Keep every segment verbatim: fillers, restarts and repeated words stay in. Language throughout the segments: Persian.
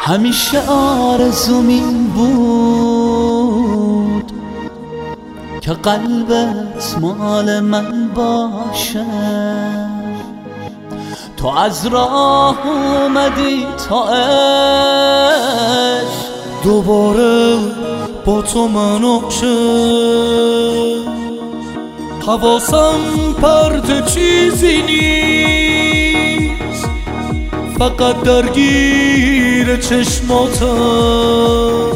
همیشه آرزوم این بود که قلبت مال من باشه. تو از راه اومدی تا عشق دوباره با تو منو شه. حواسم پرت چیزی نیست، فقط درگیر چشماتم.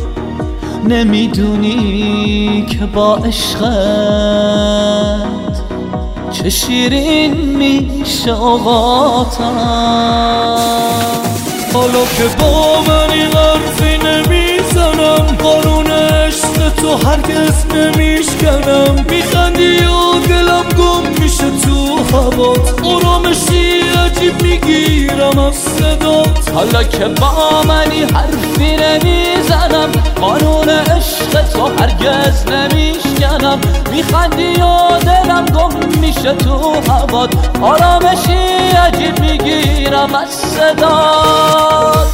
نمیدونی که با عشقت چه شیرین میشه اوقاتم. حالا که با منی حرفی نمیزنم، قانون عشق تو هرگز نمیشکنم. میخندی و دلم گم میشه تو هوات، آرامشی عجیب میگیرم از صدات. حالا که با منی حرفی نمیزنم، قانون عشق تو هرگز نمیشکنم. میخندی و دلم گم میشه تو هوات، آرامشی عجیب میگیرم از صدات.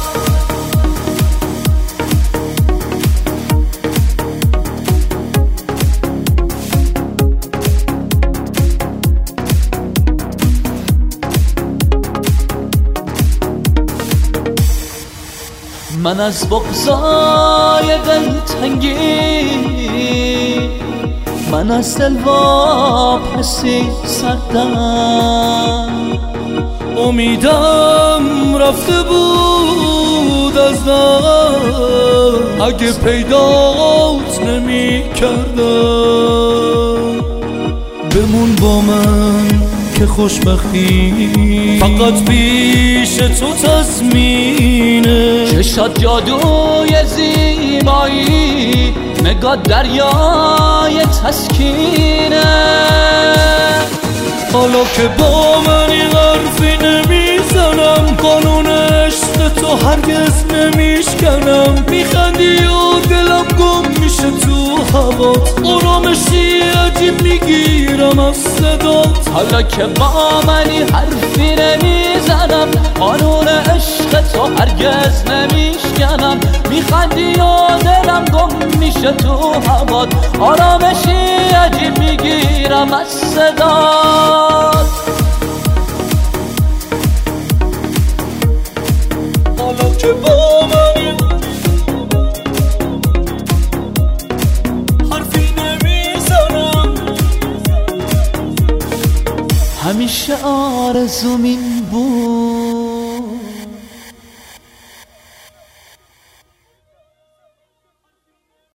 من از بغضای دلتنگی، من از دل واپسی سردم. امیدم رفته بود از دلم، اگه پیدات نمی کردم. بمون با من که خوشبختی فقط پیش تو تضمینه. چشات جادوی زیبایی، نگاه دریای تسکینه. حالا که با منی حرفی نمیزنم، قانون عشق تو هرگز نمیشکنم. میخندی و دلم گم میشه تو هوات، آرامشی عجیب میگیرم از صدات. حالا که با منی حرفی نمیزنم، قانون عشق تو هرگز نمیشکنم. میخندی و دلم گم میشه تو هوات، آرامشی عجیب میگیرم از صدات. حالا که با منی حرفی نمیزنم، همیشه آرزوم این بود